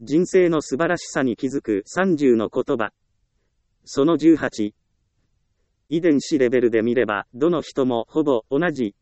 人生の素晴らしさに気づく30の言葉。その18。遺伝子レベルで見れば、どの人もほぼ同じ。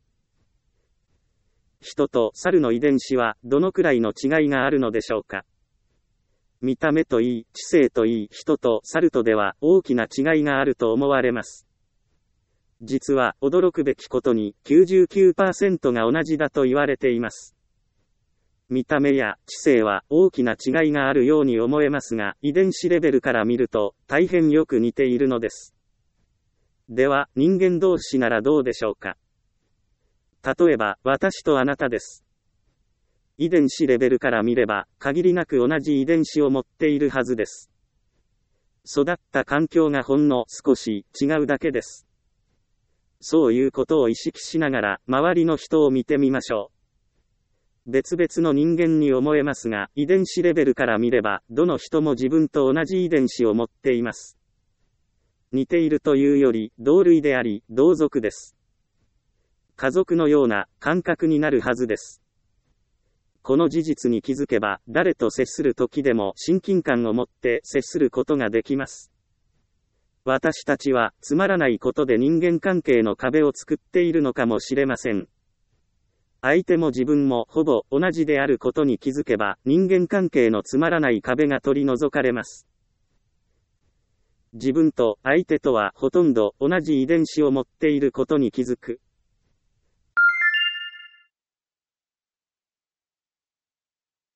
人と猿の遺伝子はどのくらいの違いがあるのでしょうか。見た目といい、知性といい、人と猿とでは大きな違いがあると思われます。実は驚くべきことに 99% が同じだと言われています。見た目や知性は大きな違いがあるように思えますが、遺伝子レベルから見ると大変よく似ているのです。では、人間同士ならどうでしょうか。例えば、私とあなたです。遺伝子レベルから見れば、限りなく同じ遺伝子を持っているはずです。育った環境がほんの少し違うだけです。そういうことを意識しながら、周りの人を見てみましょう。別々の人間に思えますが、遺伝子レベルから見れば、どの人も自分と同じ遺伝子を持っています。似ているというより、同類であり、同族です。家族のような感覚になるはずです。この事実に気づけば、誰と接する時でも親近感を持って接することができます。私たちは、つまらないことで人間関係の壁を作っているのかもしれません。相手も自分もほぼ同じであることに気づけば、人間関係のつまらない壁が取り除かれます。自分と相手とはほとんど同じ遺伝子を持っていることに気づく。